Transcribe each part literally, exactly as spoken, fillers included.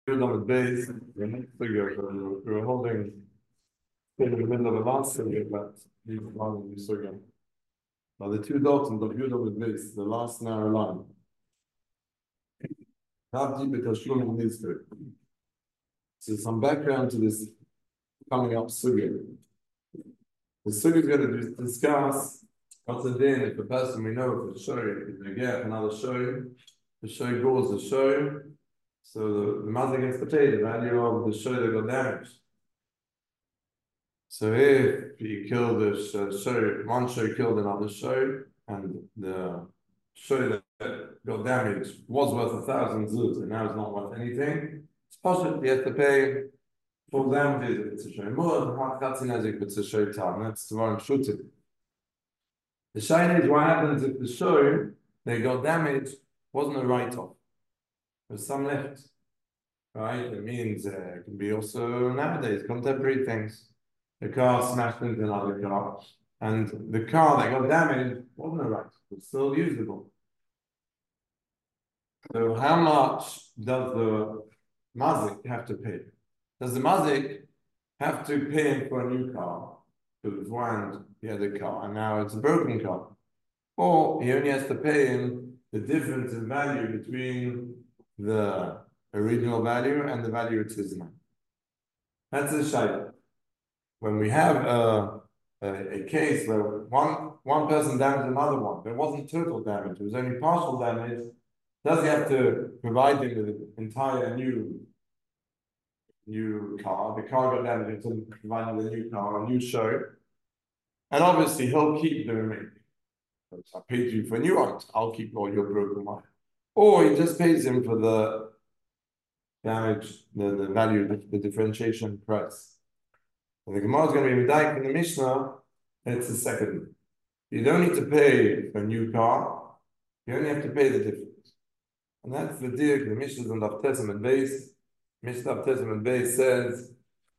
on the base, the next figure, so we were holding in the middle of a last figure, but these one is again. Now the two dots on the view of the base, the last narrow line. How deep it has shown in this group. So some background to this coming up sugya. The sugya is going to discuss what's the din if a person we know if it's shoy, if they get another shoy, the shoy goes the shoy. So the, the mother gets to pay the value of the shoy that got damaged. So if you kill this uh, shoy, one shoy killed another shoy, and the shoy that got damaged was worth a thousand zuz, and now it's not worth anything, it's possible you have to pay for damages if it's a shoy more, if it's a shoy time. That's the one shooting. The shine is what happens if the shoy that got damaged wasn't a write-off. There's some left. Right? It means uh, it can be also nowadays contemporary things. The car smashed into another car, and the car that got damaged wasn't a write-off. It's still usable. So how much does the mazik have to pay? Does the mazik have to pay him for a new car? Because beforehand he had a car and now it's a broken car. Or he only has to pay him the difference in value between the original value and the value it is now. That's the shayla. When we have a, a, a case where one, one person damaged another one, there wasn't total damage, it was only partial damage, does he have to provide him with an entire new new car? The car got damaged, so provide him with a new car, a new show. And obviously he'll keep the remaining. I paid you for a new one, I'll keep all your broken one. Or he just pays him for the damage, the, the value, the, the differentiation price. And the Gemara is going to be medayek in the Mishnah, and it's the second. You don't need to pay for a new car, you only have to pay the difference. And that's the deal. The Mishnah on Daf Testament base. Mishnah Daf Testament base says,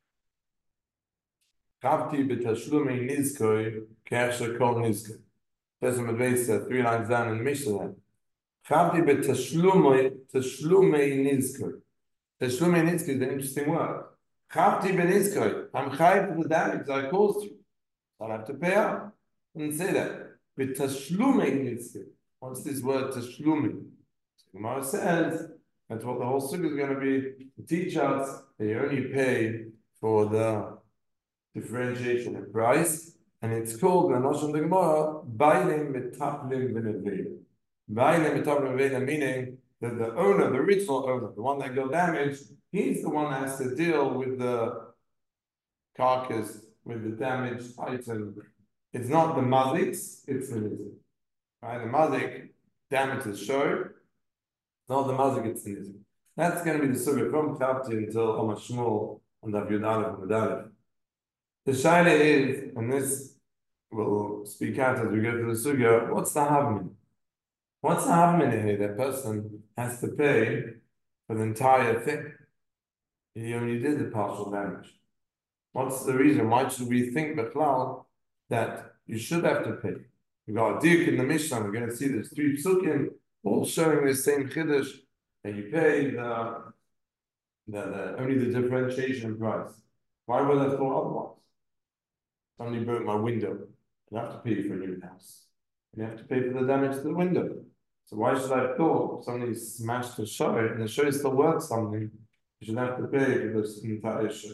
Chavti b'tashlumei nizkoi k'asher kol nizkoi. Testament base says three lines down in the Mishnah. Chavti b'tashlumei tashlumei nizkoi. Tashlumei nizkoi is an interesting word. Chavti b'nizkoi. I'm chayiv for the damage I caused you. I'll have to pay up. I didn't say that. B'tashlumei nizkoi. What's this word tashlumei? Gemara says that's what the whole sukkah is going to be to teach us that you only pay for the differentiation of price, and it's called the notion of the Gemara bailim metaplim v'neveim. Bailim metaplim v'neveim, meaning that the owner, the original owner, the one that got damaged, he's the one that has to deal with the carcass, with the damaged item. It's not the mazik's, it's the nizik. Right? The mazik damages show. No, the mazik it's nizim. That's going to be the sugya from Chavti until Omer Shmuel and Daf Yud Aleph and Medalef. The shayla is, and this will speak out as we go through the sugya, what's the havmin? What's the havmin here? That person has to pay for the entire thing. He only did the partial damage. What's the reason? Why should we think, Bechlal, that you should have to pay? We've got a dik in the Mishnah, we're going to see there's three psukim, all showing the same chiddush, and you pay the, the, the only the differentiation price. Why would I thought otherwise? Somebody broke my window. You have to pay for a new house. You have to pay for the damage to the window. So why should I have thought somebody smashed the show and the show is still worth something? You should have to pay for this entire show.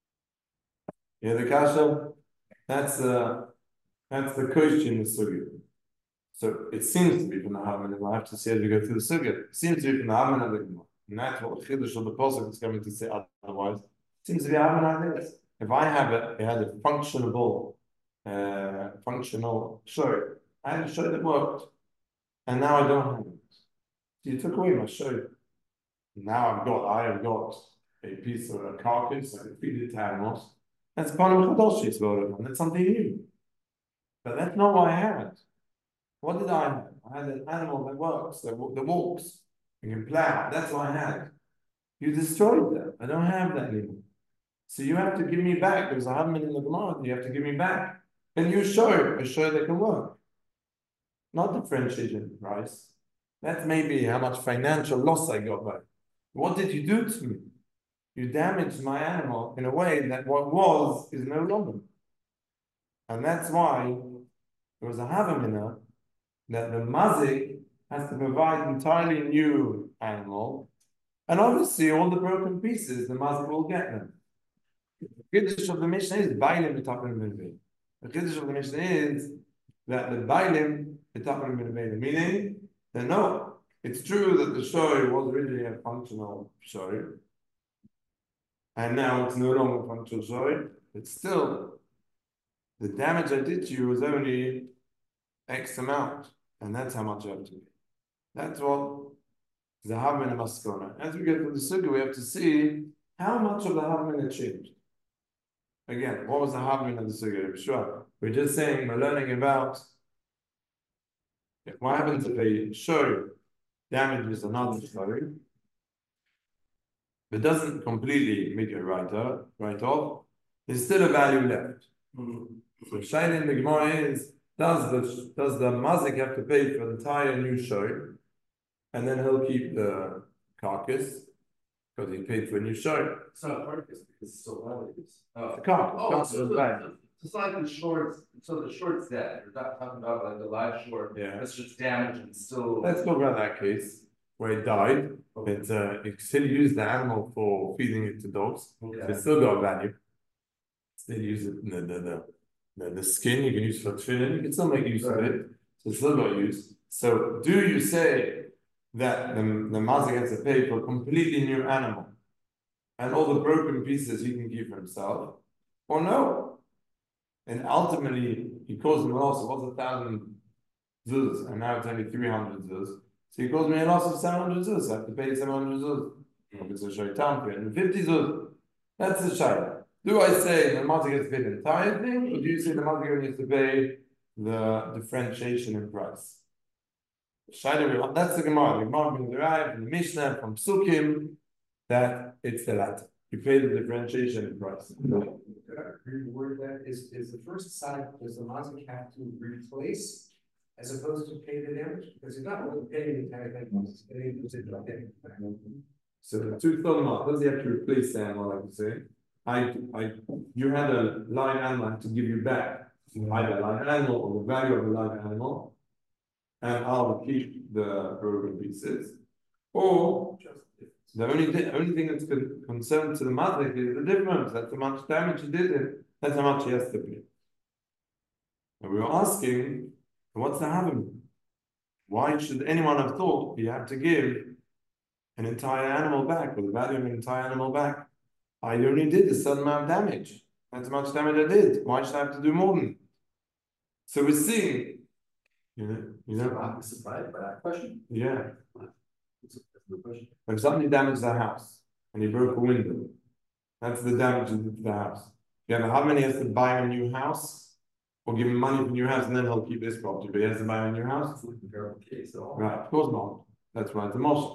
Yeah, the kasha. That's the that's the question in the sugya. So it seems to be from the Havman, and we'll have to see as we go through the sugya. It seems to be from the Havman of the Gemara. And that's what the Chiddush of the Pasuk is coming to say otherwise. It seems to be Havman like this. If I have it, it had a functionable, uh, functional show. I had a show that worked, and now I don't have it. So you took away my show. Now I've got, I have got a piece of a carcass, I can feed it to animals. That's part of Chadosh, and that's something new. But that's not what I had. What did I have? I had an animal that works, that, that walks, you can plow. That's what I had. You destroyed that. I don't have that anymore. So you have to give me back, because I haven't been in the Gemara, you have to give me back. And you show, a show that can work. Not differentiation price. That's maybe how much financial loss I got back. What did you do to me? you damaged my animal in a way that what was is no longer. And that's why there was a havamina that the mazik has to provide entirely new animal, and obviously all the broken pieces the mazik will get them. The Kiddush of the Mishnah is bailim b'tapim b'nevei. The Kiddush of the Mishnah is that the bailim b'tapim b'nevei, meaning that no, it's true that the shoy was originally a functional shoy, and now it's no longer a functional shoy, but still the damage I did to you was only X amount, and that's how much I have to pay. That's what the Havmina Maskona. As we get to the Sukkah, we have to see how much of the Havmina changed. Again, what was the Havmina of the Sukkah? Sure. We're just saying, we're learning about what happens if a show damages another story, but doesn't completely make it right, uh, right off. There's still a value left. Mm-hmm. So Shaila in the Gemara is, does the does the mazik have to pay for the entire new show, and then he'll keep the carcass because he paid for a new show? It's not a carcass because it's still values. Oh, the carcass. Oh, carcass so is the, bad. it's like the shorts. So the short's dead. You're not talking about like the live short. Yeah, that's just damaged and still. Let's talk about that case where it died. Okay. It uh, it still used the animal for feeding it to dogs. Okay. So it's still got value. Still use it in the the. the The, the skin you can use for tefillin, you can still make use right. of it, so it's still got use. So, do you say that the, the mazik has to pay for a completely new animal and all the broken pieces he can keep for himself, or no? And ultimately, he calls him a loss of what's a thousand zuz, and now it's only three hundred zuz. So, he calls me a loss of seven hundred zuz. I have to pay seven hundred zuz. If it's a shaitan for it, and fifty zuz, that's the shayla. Do I say the mazik has to pay the entire thing, or do you say the mazik only has to pay the differentiation in price? That's the Gemara. The Gemara being derived from the Mishnah, from Psukim, that it's the latter. You pay the differentiation in price. Reword that is is the first side. Does the mazik have to replace as opposed to pay the damage? Because you're not really paying the entire thing. So the two thumb does he have to replace the animal, like you say? I, I, you had a live animal to give you back either a live animal or the value of a live animal, and I'll keep the broken pieces. Or the only thing, only thing that's concerned to the mazik is the difference. That's how much damage he did it. That's how much he has to pay. And we were asking, what's the having? Why should anyone have thought you have to give an entire animal back, or the value of an entire animal back? I only did a certain amount of damage. That's how much damage I did. Why should I have to do more than? So we're seeing, you know, you know. I'm surprised by that question. Yeah. That's the question. If somebody damaged the house and he broke a window, that's the damage to the house. You have how many has to buy a new house, or give him money for a new house, and then he'll keep this property, but he has to buy a new house. It's a comparable case at all. Right, of course not. That's why it's a motion.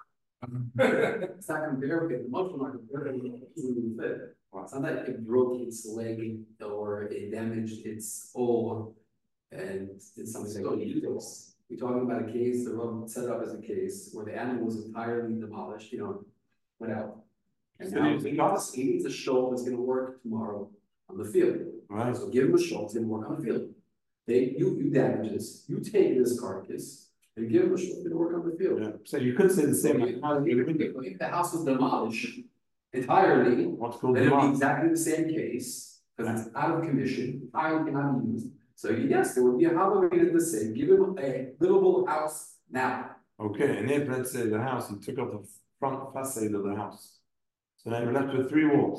It's not comparable. The motion not comparable. It's not that it broke its leg or it damaged its ore and did something. We're talking about a case, the road set up as a case where the animal was entirely demolished, you know, went out. And now he needs, he needs a show that's going to work tomorrow on the field. Right. So give him a show, it's going to work on the field. They, you, you damage this, you take this carcass, and give him a show, it's going to work on the field. Yeah. So you could say the same. So if, if, if the house was demolished entirely, what's called then it would be exactly the same case, because it's out of commission, entirely cannot be used. So yes, there would be a halloween the same. Give him a livable house now. Okay, and if let's say the house, he took off the front facade of the house, so now you're left with three walls.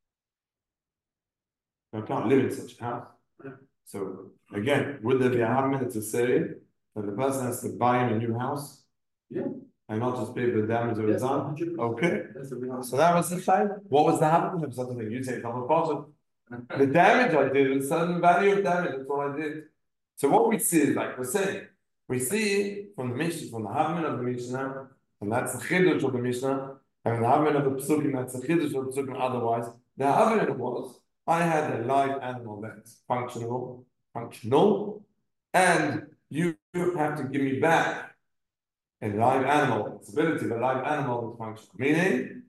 You can't live in such a house. Yeah. So again, would there be a half minute to say that the person has to buy him a new house? Yeah. And not just pay for the damage that was done? Okay. That's the reality. So that was the side. What was the happening? Of something you say, come apart. The damage I did, a certain value of damage, that's what I did. So what we see is like we're saying, we see from the Mishnah, from the Havmin of the Mishnah, and that's the Chiddush of the Mishnah, and the Havmin of the Psukim, that's the Chiddush of the Psukim otherwise. The Havmin was, I had a live animal that's functional, functional, and you have to give me back a live animal, its ability of a live animal that's functional. Meaning,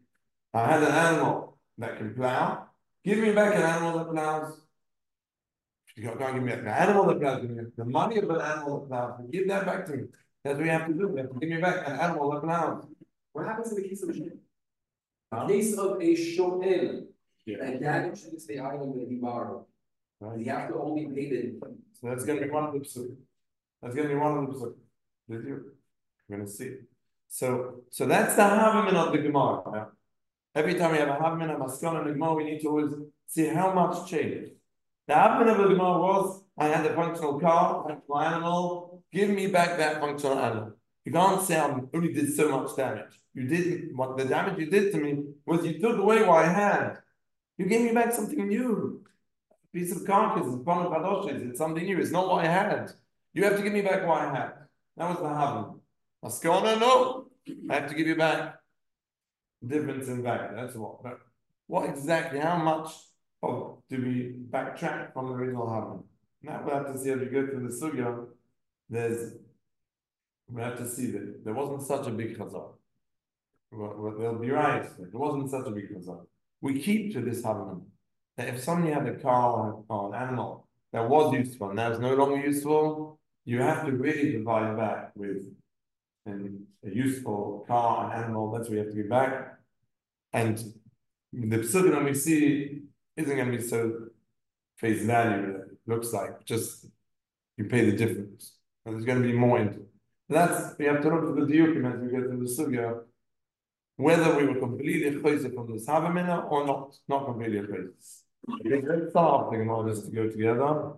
I had an animal that can plow. Give me back an animal that plows. You can't give me an animal that plows. Give me the money of an animal that plows. Give that back to me. That's what you have to do. You have to give me back an animal that plows. What happens in the case of a ship? Huh? In case of a shoel Yeah. that damages the item that he borrowed, Right. you have to only pay the. So that's going to be one of the psukim. That's going to be one of the psukim. Did you? We're going to see. So, so that's the Havamin of the Gemara. Yeah? Every time we have a Havamin, a Maskana in the Gemara, we need to always see how much changed. The Havamin of the Gemara was, I had a functional car, functional animal, give me back that functional animal. You can't say I only did so much damage. You didn't, what the damage you did to me was you took away what I had. You gave me back something new. A piece of carcass, it's Pano Kadoshes, it's something new, it's not what I had. You have to give me back what I had. That was the Havamin. Maskana, no. I have to give you back. Difference in value, that's what. But what exactly, how much of do we backtrack from the original Havamin? Now we'll have to see as we go through the Sugya, there's, we have to see that there wasn't such a big chazar. Well, well, they'll be right, there wasn't such a big chazar. We keep to this Havamin, that if somebody had a car or an animal that was useful and now is no longer useful, you have to really divide back with and a useful car and animal, that's what you have to give back. And the psukim that we see isn't going to be so face value that it looks like, just you pay the difference. And there's going to be more into it. That's, we have to look at the diukim as we get to the sugya, whether we were completely chayzer from this Havamina or not, not completely chayzer. Let's start the Gemara just to go together.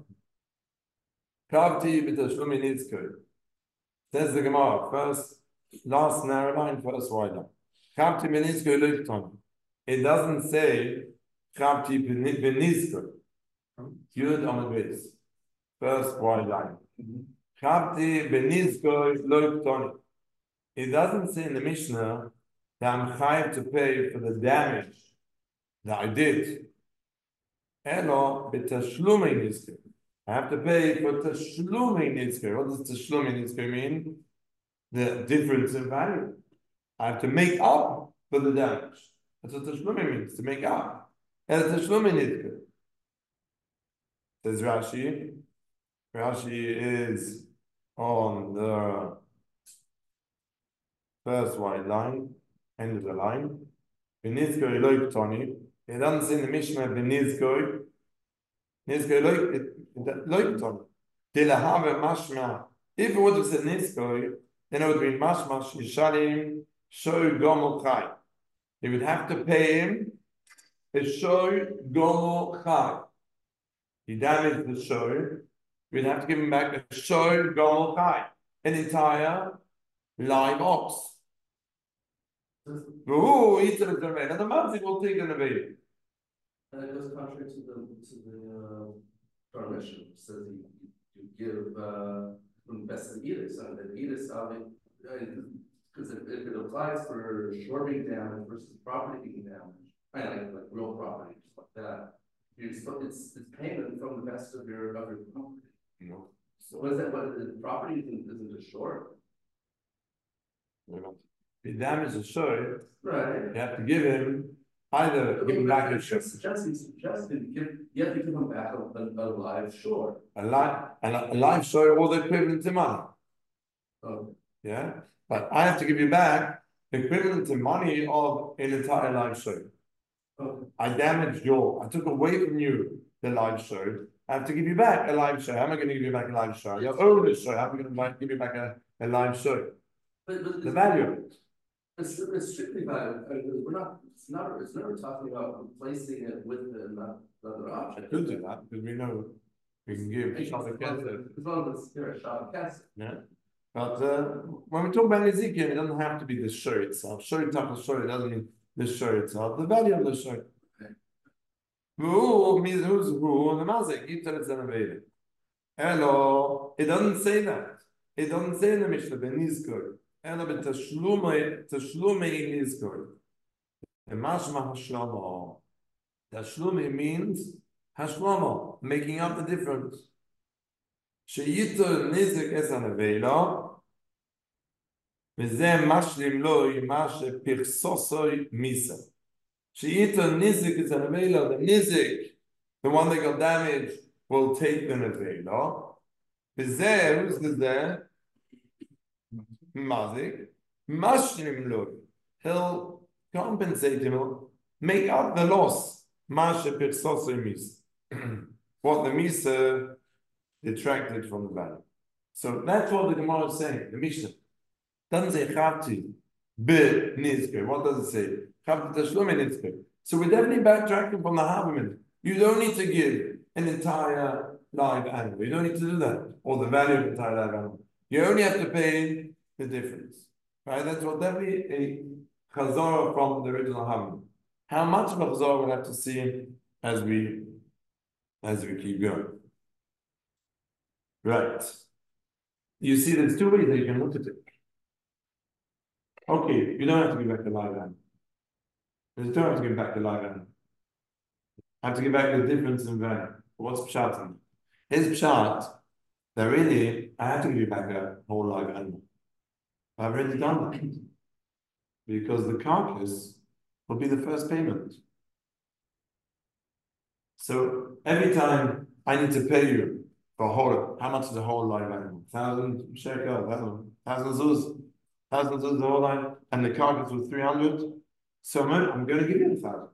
Kavti b'tashlumi nitzkoi. Says the Gemara, first, last narrow line, first wide line. Chavti b'nizkoi lifton. It doesn't say Chavti b'nizkoi. Yud on the base. First wide line. Chavti b'nizkoi lifton. It doesn't say in the Mishnah that I'm chayav to pay for the damage that I did. Elo b'tashlumei nizkoi. I have to pay for tashlumei nizkoi. What does tashlumei nizkoi mean? The difference in value. I have to make up for the damage. That's what tashlumei means, to make up. And tashlumei nizkoi. Says Rashi. Rashi is on the first white line, end of the line. B'nizkoi lo ktoni. It doesn't say in the Mishnah b'nizkoi. Nizkoi lo ktoni. Dilahave mashma. If it would have said nizkoi, then it would be mashma shishalim shoy gomel chai. He would have to pay him a shoy gomel chai. He damaged the shoy. We'd have to give him back a shoy gomel chai, an entire live ox. Who eats it as a and the mazik will take an avail. And it goes contrary to the to the uh, prohibition. It says you, you give uh, from the best of edicts, and the edicts are because if, if it applies for shore being damaged versus property being damaged, right, like like real property, just like that, you're still it's it's payment from the best of your of your property. You know. So what is that? What the property isn't isn't just shore, If he damaged the shoy, right? you have to give him either give him back his shoy. Suggesting, suggesting, give, you have to give him back a, a, a live shore. A live and a live shoy or the equivalent to money. Oh, Yeah, but I have to give you back the equivalent to money of an entire live show. okay. I damaged your, I took away from you the live show. I have to give you back a live show. How am I going to give you back a live show? You own the show. How am I going to give you back a, a live show? But, but The value of it. It's, it's strictly value, because we're not, it's not, it's never talking about replacing it with another, another I option. could do that because we know we can give As each other cancer. long as it's here, shot cast. Yeah. But uh, when we talk about Ezekiel, it doesn't have to be the show itself. Show itself, the show, it doesn't mean the show itself. The value of the show. Who means who's who? The mazik. It's an Hello. It doesn't say that. It doesn't say in the Mishnah, the nizkor. Hello, but tashlumei, tashlumei nizkor. The mashma hashlama. Tashlumei means hashlama, making up the difference. Sheyito nizik es an avela. וזה משלים לו עם מה שפרסוסוי מיסה. She'ita nizik is a nevela. The nizik, the one that got damaged, will take the nevela. V'zeh, who's this there? Mazik. Mashlim lo. He'll compensate him, he'll make up the loss. Masha pirsoso mis. What the misa detracted from the value. So that's what the Gemara is saying. The Mishnah doesn't say chavti be nizke. What does it say? Chavti tashlum nizke. So we're definitely backtracking from the Havamim. You don't need to give an entire live animal. You don't need to do that, or the value of the entire live animal. You only have to pay the difference. Right? That's what definitely a chazara from the original Havamim. How much of a chazara we'll have to see as we as we keep going. Right. You see, there's two ways that you can look at it. Okay, you don't have to give back the live animal. You don't have to give back the live animal. I have to give back the difference in value. What's pshat in it? His pshat, that really, I have to give you back a whole live animal. I've already done that. Because the carcass will be the first payment. So every time I need to pay you for a whole, how much is a whole live animal? Thousand shekel, thousand, thousand zuz, thousand zuz the whole live, and the carcass was three hundred. So I'm going to give you a thousand.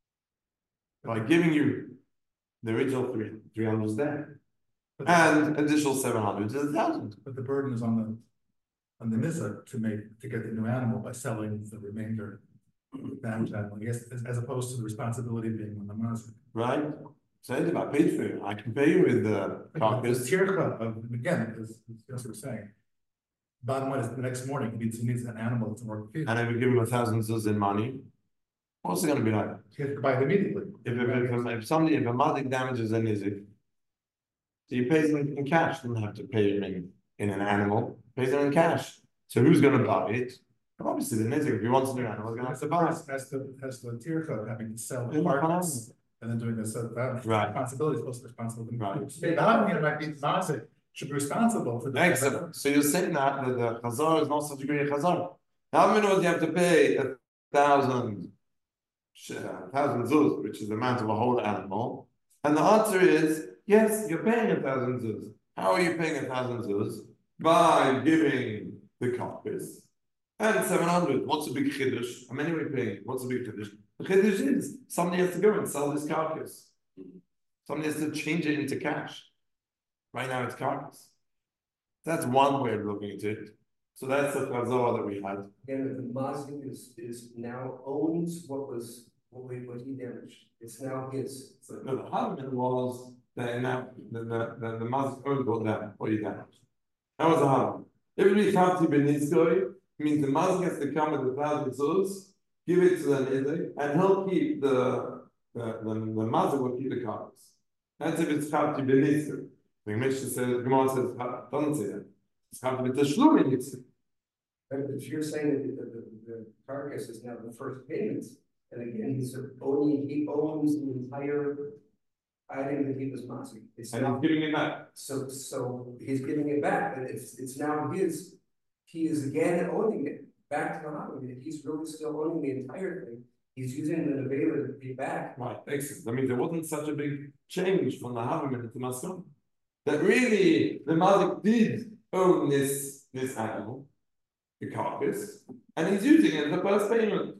By giving you the original three, three hundred is there. But the- And additional seven hundred is a thousand. But the burden is on the, on the nizar to make, to get the new animal by selling the remainder damaged animal, I guess, as, as opposed to the responsibility being on the mazik. Right? So if I paid for you, I can pay you with the The carcass. tircha of, again, as, as we're saying. Bottom line is the next morning, he needs, he needs an animal to work feed. And I would give him a thousand zuz in money. What's it going to be like? He has to buy it immediately. If, if, if, if somebody, if a mazik damages a nizik, so he pays him in cash, doesn't have to pay him in, in an animal, pays him in cash. So who's going to buy it? Obviously the nizik, if he wants a new animal, he's going to have to buy it. As the, as the tircha of having to sell Yeah, the fine. parts and then doing this, so that Right. responsibility is supposed to be responsible. Right. The Havamim might be mazik, should be responsible for the. Excellent. So you're saying that, that the chazar is not such a great chazar. How many knows you have to pay a thousand, a thousand zuz, which is the amount of a whole animal? And the answer is yes, you're paying a thousand zuz. How are you paying a thousand zuz? By giving the carcass and seven hundred. What's a big chiddush? How many are we paying? What's a big chiddush? The chiddush is somebody has to go and sell this carcass. Somebody has to change it into cash. Right now it's carcass. That's one way of looking at it. So that's the chazor that we had. Again, the mazik is, is now owns what was, what we, what he damaged. It's now his. So no, the Havamim was that now the the the, the mazik owned what that what you damaged. That was the Havamim. If it be Chavti Benizkoi, means the mazik has to come with a thousand zuz, give it to the nizik, and he'll keep the the the, the mazik will keep the carcass. That's if it's Chavti Benizkoi. The Mishnah says, Gemara says, doesn't say that. It's Chavti B'Tashlum Benizkoi. But if you're saying that the, the, the carcass is now the first payment, and again, he's owning, he owns the entire item that he was mazik. It's And now, he's giving it back. so, so he's giving it back, and it's, it's now his. He is again owning it, back to the Havamim. He's really still owning the entire thing. He's using the nevela to pay back. Right, excellent. That means there wasn't such a big change from the Havamim to Maskon. That really the Mazik did own this this animal, the carcass, and he's using it as the first payment.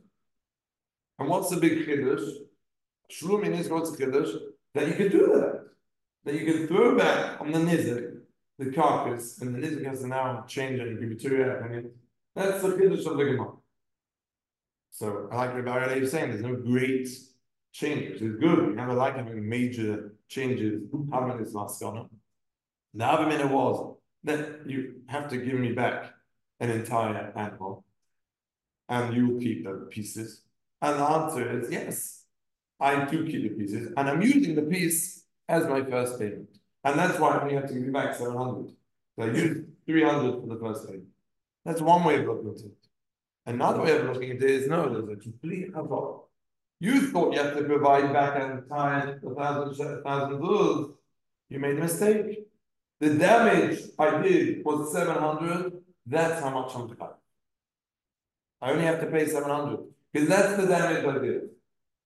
And what's the big chiddush? Shlumin is what's chiddush? That you can do that. That you can throw back on the nizik, the carcass, and the nizik has to now change it and give it to you. And it, that's the chiddush of the Gemara. So I like what Rabbi Levi is saying. There's no great changes. It's good. We never like having major changes. Having this maskana. The other minute was that you have to give me back an entire animal, and you will keep the pieces. And the answer is yes, I do keep the pieces, and I'm using the piece as my first payment. And that's why I only have to give you back seven hundred. So I used three hundred for the first payment. That's one way of looking at it. Another way of looking at it is no, there's a complete havok. You thought you have to provide back an entire thousand thousand zuz. You made a mistake. The damage I did was seven hundred. That's how much I'm paying. I only have to pay seven hundred because that's the damage I did.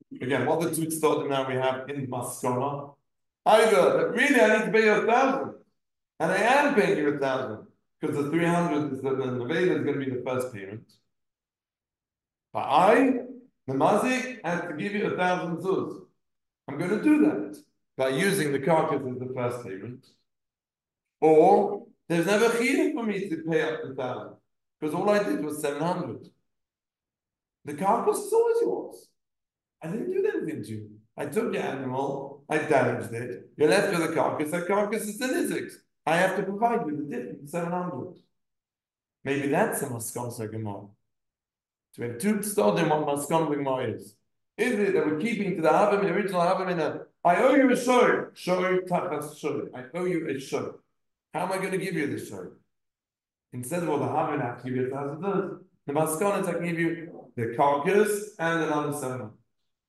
again, what the two tzodim now we have in Maskona. Either really I need to pay you a thousand, and I am paying you a thousand because the three hundred is the the nevela is going to be the first payment. But I, the mazik, has to give you a thousand zuz. I'm going to do that by using the carcass as the first payment. Or there's never chiyuv for me to pay up the thousand because all I did was seven hundred. The carcass is always yours. I didn't do anything to you. I took your animal, I damaged it. You're left with a carcass. That carcass is the nizik. I have to provide you the difference, seven hundred. Maybe that's a maskon Gemara. So we have two stories what maskon Gemara is. Is it that we're keeping to the Havim, the original Havim in a, I owe you a shor, shor tachas shor. I owe you a shor. How am I going to give you this shor? Instead of all the Havim, I have to give you a thousand dollars. The maskon is I can give you the carcass and another seven hundred.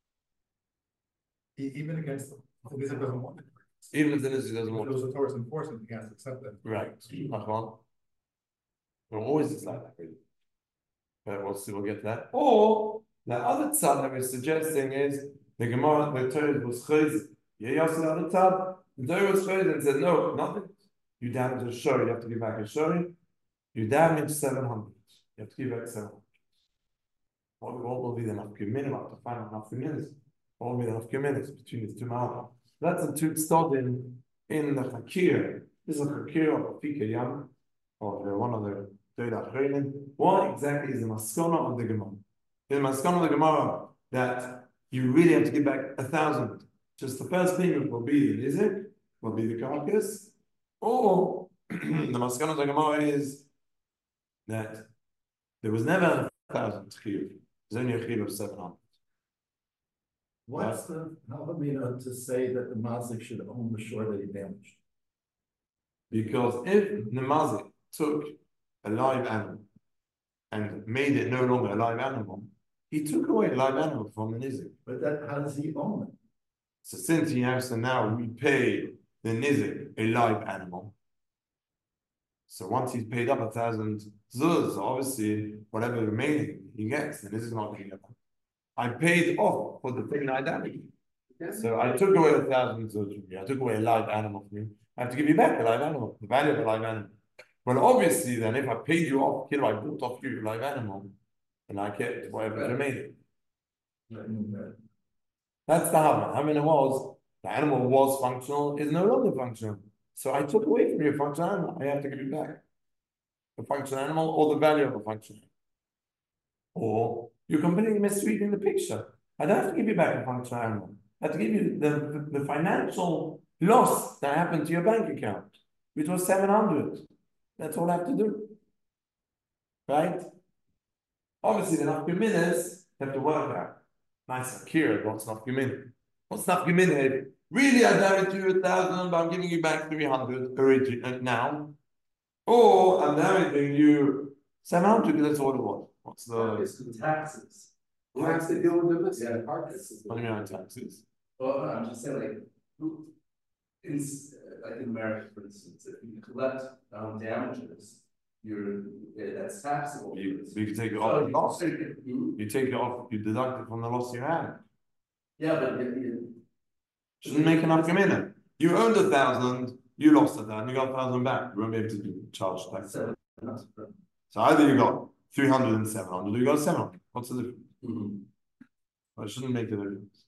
E- Even against them, the Nizik doesn't want it. Even if the nizik doesn't If want it it. was a Torah's enforcement, he has to accept that. Right. Nachman. We're always just like that, really. But we'll see, we'll get to that. Or the other tzad that we're suggesting is the Gemara, the Torah was chayz. Yeah, also the other tzad. The Torah was chayz and said, no, nothing. You damage a shor, you have to give back a shor. You damage seven hundred. You have to give back seven hundred. What, what will be the enough minimum to find enough minutes? What will be the enough minutes between these two matters? That's a two stolen in the Hakir. This is a Hakir of a Fika Yam, or one of the Torah Chaylim. What exactly is the Maskona of the Gemara? The Maskona of the Gemara that you really have to give back a thousand. Just the first payment will be the Nizik, will be the carcass, or the Maskona of the Gemara is that there was never a thousand Chiyuv. There's only a Chiyuv of seven hundred. What's the Havamina to say that the mazik should own the shore that he damaged? Because if the mazik took a live animal and made it no longer a live animal, he took away a live animal from the nizik. But that, how does he own it? So since he has to now repay the nizik a live animal, so once he's paid up a thousand zuz, obviously whatever remaining he gets, the nizik is not going to get that. I paid off for the thing I damaged. So I took away a thousand zuz from you. I took away a live animal from you. I have to give you back a live animal, the value of a live animal. Well, obviously, then if I paid you off, you know, I bought off you a live animal, and I kept whatever remaining. That's the Havana. I mean, it was the animal was functional, is no longer functional. So I took away from you a functional animal. I have to give you back the functional animal or the value of a functional animal. Or you're completely misreading the picture. I don't have to give you back a functional animal. I have to give you the, the, the financial loss that happened to your bank account, which was seven hundred. That's all I have to do. Right? Obviously, the nafkaminas have to work out. Nice, Akira, what's nafkamin? What's nafkamin? Really, I damaged you a thousand, but I'm giving you back three hundred originally now. Or I'm damaging you seven hundred because that's all it was. What's the. It's the taxes. Who has to deal with this? Yeah. Carcass. What do you mean on taxes? Well, I'm just saying, like, who, in, uh, like in America, for instance, if you collect um, damages, you're, yeah, that's taxable. You, you can take it So off the you- loss. so you- you- You take it off, you deduct it from the loss you had. Yeah, but you, you. Shouldn't make enough come in. You owned a thousand, you lost a thousand, you got a thousand back. You won't be able to do charge tax. So, So either you got three hundred and seven hundred, or you got seven hundred. What's the difference? mhm. Well, it shouldn't make a difference.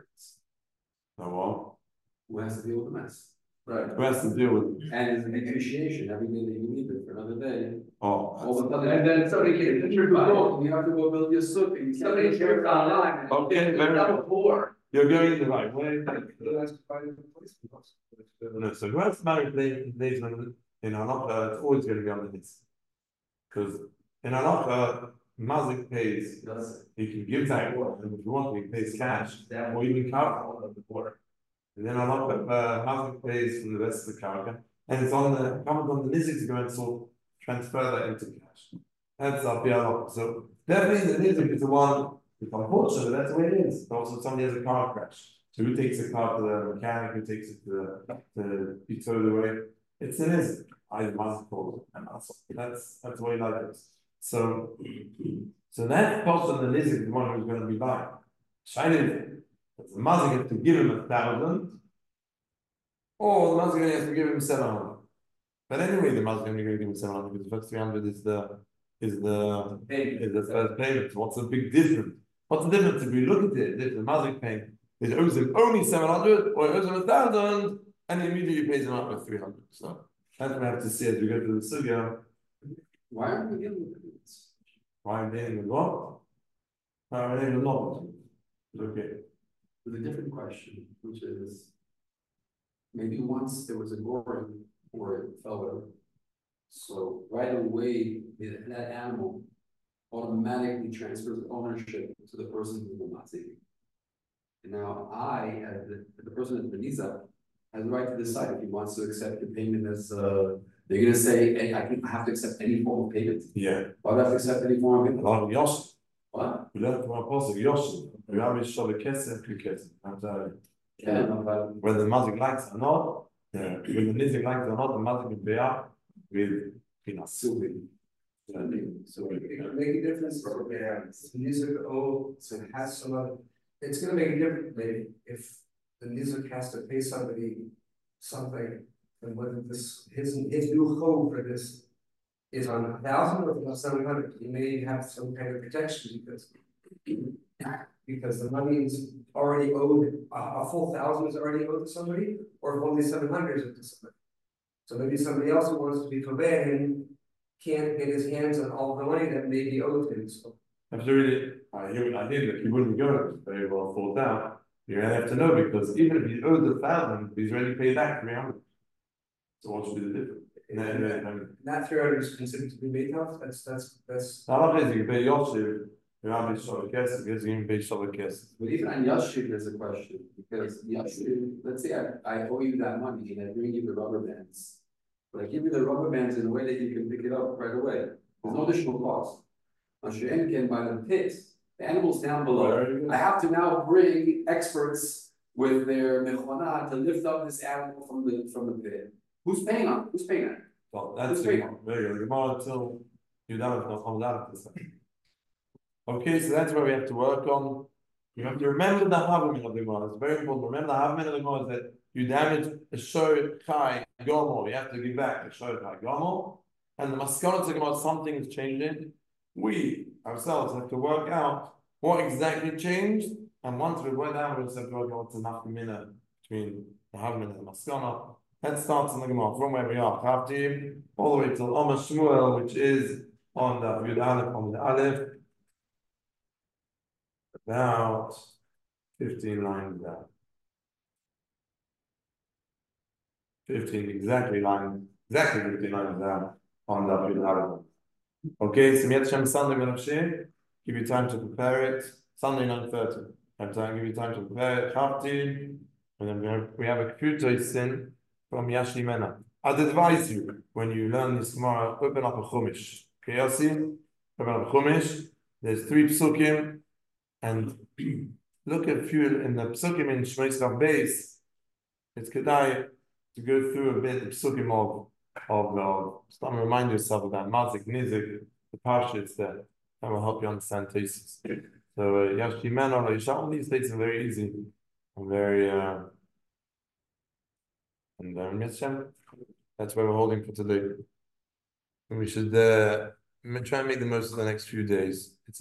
So what? Who has to deal with the mess? Right. Who has to deal with it? And it's an appreciation every day that you leave it for another day. Oh, All of a sudden, And then somebody can, then you go, you have to go build your souk and you can't. somebody shares online. Okay, very Double four. you're going the right way. That's quite a replacement. No, so who has to marry placement in halacha? It's always going to be on the list. Because in halacha, mazik pays. Does He can give that, and if you want, he pays cash, that or even car. of the board. And then halacha, uh, mazik pays from the rest of the karka, and it's on the comes on the nizik to go and sort transfer that into cash. That's our halacha. So definitely the nizik is the one. It's unfortunate, but that's the way it is. But also, somebody has a car crash. So who takes the car to the mechanic? Who takes it to the to be towed away? It's an nizik. Either mazik or and that's that's that's the way life is. So so that person, the nizik, is the one who's going to be buying. Shiny, the mazik has to give him a thousand, or the mazik has to give him seven hundred. But anyway, the mazik only going to give him seven hundred because the first three hundred is the is the is the first payment. What's the big difference? What's the difference if we look at it? If the mazik paying is owes him only seven hundred, or owes him a thousand, and he immediately pays him out with three hundred. So that's what we have to see as we go through the sugya. Why aren't we dealing with this? Why I'm dealing with what? Why I'm dealing with what? Okay. With a different question, which is, maybe once there was a goring or it fell over. So right away, the- that animal automatically transfers ownership to the person who's the Nazi. And now I, as the, the person at the Nisa, has the right to decide if he wants to accept the payment as, uh, they're gonna say, hey, I can I have to accept any form of payment. Yeah. Why do I have to accept any form of payment? Along with Yosh, What? we learned from our apostle Yosh. We have a shabbat kesef, two kesef. I'm sorry. Yeah, no, but Whether the mazik likes it or not, yeah. Whether the nizik likes it or not, the mazik will be up with peanuts. assuming. So it can make a difference if the Nizuk owe, so it has some other, it's gonna make a difference maybe if the Nizuk has to pay somebody something. And whether this, his, his new home for this is on a thousand or on seven hundred, he may have some kind of protection because. Because the money is already owed, a, a full thousand is already owed to somebody, or if only seven hundred is owed to somebody. So maybe somebody else who wants to be forbidden him can't get his hands on all the money that may be owed to him, so. Absolutely. I hear I did that he wouldn't go very well fall down. You really have to know because even if he owes a thousand, he's already paid back three hundred. So what should be the difference? No, no, no. That three hundred is considered to be made up, that's, that's, that's. Not only is he pay Yosef, you have his shabbat kesef, because he pay shabbat kesef. But even on Yashiv, there's a question, because Yashiv, let's say I, I owe you that money and I bring you the rubber bands. But I give you the rubber bands in a way that you can pick it up right away. There's no additional cost. On Shein can buy the pit, the animals down below. I have to now bring experts with their mechona to lift up this animal from the from the pit. Who's paying on? Who's paying on? Well, that's the Gemara. Very good. The Gemara until you don't know comes out of this. Okay, so that's where we have to work on. You have to remember the Havamim of the Gemara. It's very important. Remember the Havamim of the Gemara is that you damage a Shor Chai Gomo. You have to give back a Shor Chai Gomo. And the Maskana of the Gemara, something is changing. We ourselves have to work out what exactly changed. And once we went out, we just have to work out what's enough minute between the Havamim and the Maskana. That starts in the Gemara from where we are, Chavtim, all the way till Omer Shmuel, which is on the Yud Aleph, on the Aleph, about fifteen lines down. Fifteen exactly lines, exactly fifteen lines down on the Yud Aleph. Okay, so Miat Shem Sunday Menachshir, give you time to prepare it. Sunday nine thirty. Have time, give you time to prepare it. Chavtim, and then we have, we have a Kuto sin from Yashi Mena. I'd advise you, when you learn this tomorrow, open up a Chumash. Okay, Yossi? Open up a Chumash. There's three psukim, and look at a few in the psukim in Shmei Srav Beis. It's kedai to go through a bit the psukim of, of, of start to remind yourself about Mazik, Nizik, the Parshas there. That will help you understand thesis. So, Yashi Mena, all these dates are very easy and very, uh, And um, that's where we're holding for today. And we should uh, try and make the most of the next few days. It's